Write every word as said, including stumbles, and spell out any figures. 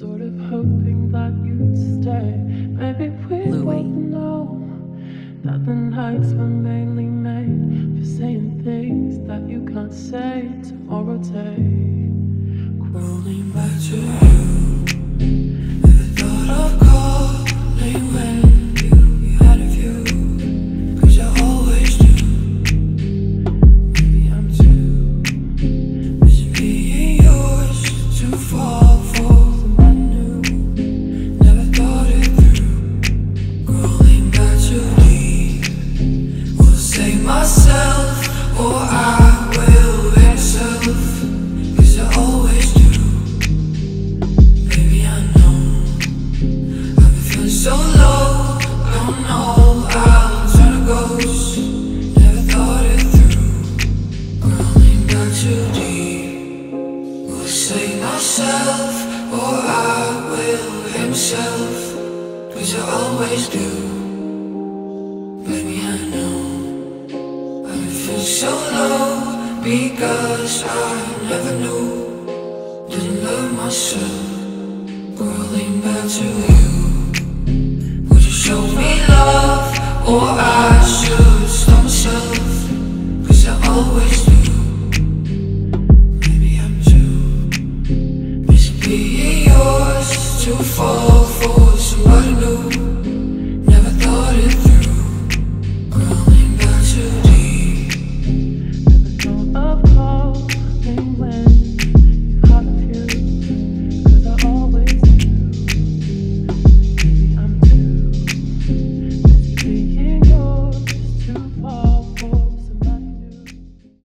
sort of hoping that you'd stay. Maybe we Louis. both know that the nights were mainly made for saying things that you can't say tomorrow day. Crawling back to you, never thought of calling when you had a view, 'cause I always do. Maybe I'm too busy being yours to fall for someone new. Never thought it through, crawling back too deep. Will save myself or I will hate myself, 'cause I always do. Baby, I know I've been feeling so low, don't know how to turn a ghost. Never thought it through, crawling back too deep. Will save myself or I will hate myself, 'cause I always do. Baby, I know I've been feeling so low because I never knew, didn't love myself. Crawling back to you, would you show me love or I should stop myself, 'cause I always do. Maybe I'm too busy being yours to fall